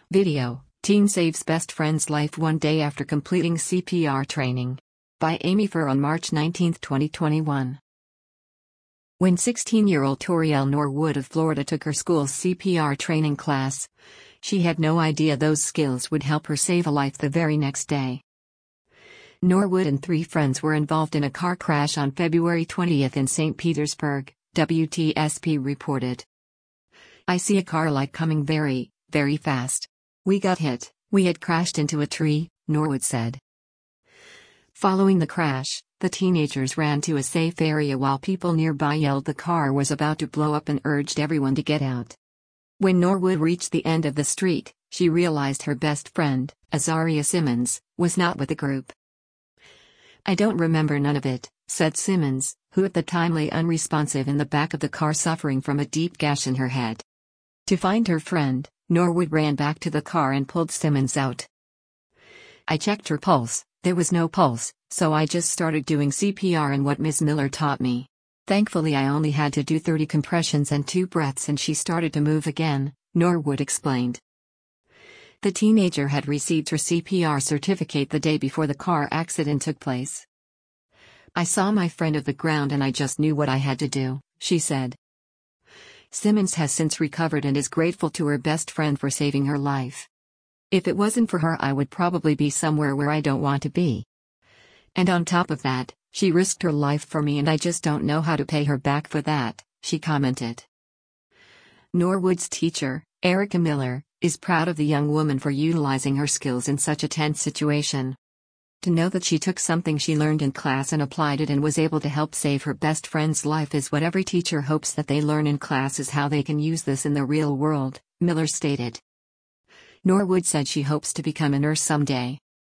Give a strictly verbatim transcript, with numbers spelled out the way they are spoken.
Video: Teen saves best friend's life one day after completing C P R training. By Amy Furr on March nineteenth, twenty twenty-one. When sixteen-year-old Toriel Norwood of Florida took her school's C P R training class, she had no idea those skills would help her save a life the very next day. Norwood and three friends were involved in a car crash on February twentieth in Saint Petersburg, W T S P reported. "I see a car like coming very, very fast. We got hit, we had crashed into a tree," Norwood said. Following the crash, the teenagers ran to a safe area while people nearby yelled the car was about to blow up and urged everyone to get out. When Norwood reached the end of the street, she realized her best friend, Azaria Simmons, was not with the group. "I don't remember none of it," said Simmons, who at the time lay unresponsive in the back of the car suffering from a deep gash in her head. To find her friend, Norwood ran back to the car and pulled Simmons out. "I checked her pulse, there was no pulse, so I just started doing C P R and what Miz Miller taught me. Thankfully I only had to do thirty compressions and two breaths and she started to move again," Norwood explained. The teenager had received her C P R certificate the day before the car accident took place. "I saw my friend off the ground and I just knew what I had to do," she said. Simmons has since recovered and is grateful to her best friend for saving her life. "If it wasn't for her I would probably be somewhere where I don't want to be. And on top of that, she risked her life for me and I just don't know how to pay her back for that," she commented. Norwood's teacher, Erica Miller, is proud of the young woman for utilizing her skills in such a tense situation. To know that she took something she learned in class and applied it and was able to help save her best friend's life is what every teacher hopes that they learn in class is how they can use this in the real world, Miller stated. Norwood said she hopes to become a nurse someday.